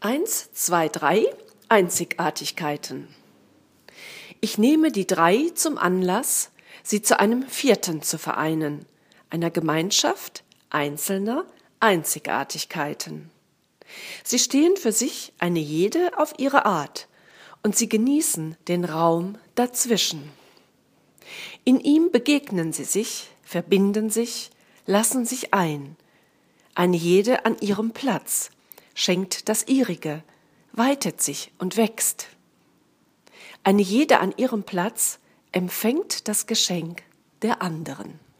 1, 2, 3 Einzigartigkeiten. Ich nehme die 3 zum Anlass, sie zu einem 4. zu vereinen, einer Gemeinschaft einzelner Einzigartigkeiten. Sie stehen für sich eine jede auf ihre Art und sie genießen den Raum dazwischen. In ihm begegnen sie sich, verbinden sich, lassen sich ein, eine jede an ihrem Platz, schenkt das ihrige, weitet sich und wächst. Eine jede an ihrem Platz empfängt das Geschenk der anderen.